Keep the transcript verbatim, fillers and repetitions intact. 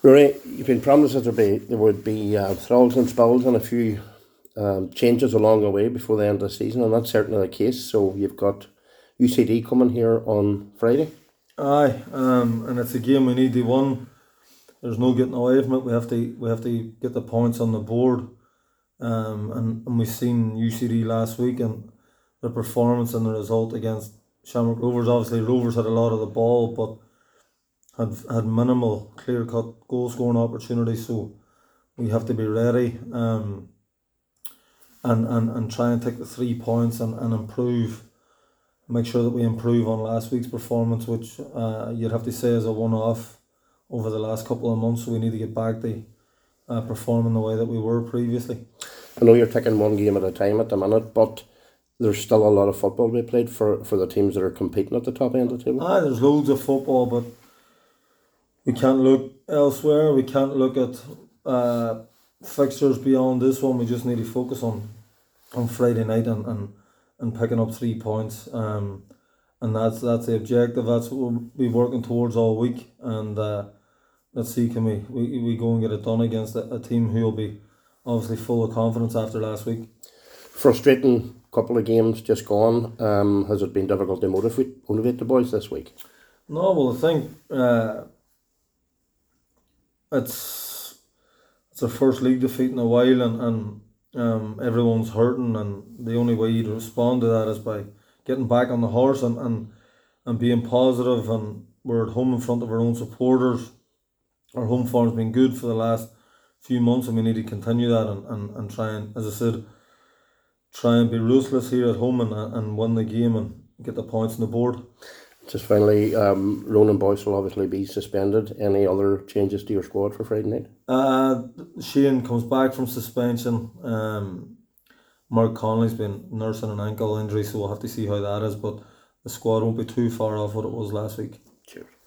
Rory, you've been promised that there, be, there would be uh, thrills and spills and a few um, changes along the way before the end of the season, and that's certainly the case. So you've got U C D coming here on Friday. Aye, um, and it's a game we need to win. There's no getting away from it. We have to we have to get the points on the board. Um, and, and we've seen U C D last week and the performance and the result against Shamrock Rovers. Obviously, Rovers had a lot of the ball, but had had minimal clear cut goal scoring opportunities. So we have to be ready. Um, and, and, and try and take the three points and, and improve. Make sure that we improve on last week's performance, which uh, you'd have to say is a one-off over the last couple of months. So we need to get back to uh, performing the way that we were previously. I know you're taking one game at a time at the minute, but there's still a lot of football to be played for, for the teams that are competing at the top end of the table. Ah, there's loads of football, but we can't look elsewhere. We can't look at uh, fixtures beyond this one. We just need to focus on on Friday night and, and, and picking up three points. Um, and that's that's the objective. That's what we'll be working towards all week. And uh, let's see, can we, we we go and get it done against a, a team who will be obviously full of confidence after last week. Frustrating couple of games just gone. Um, has it been difficult to motivate motivate the boys this week? No, well, I think uh, it's it's our first league defeat in a while, and, and um, everyone's hurting, and the only way you respond to that is by getting back on the horse and, and, and being positive. And we're at home in front of our own supporters. Our home form's been good for the last few months, and we need to continue that and, and, and try and, as I said, try and be ruthless here at home and and win the game and get the points on the board. Just finally, um, Ronan Boyce will obviously be suspended. Any other changes to your squad for Friday night? Uh, Shane comes back from suspension. Um, Mark Connolly's been nursing an ankle injury, so we'll have to see how that is. But the squad won't be too far off what it was last week. Cheers.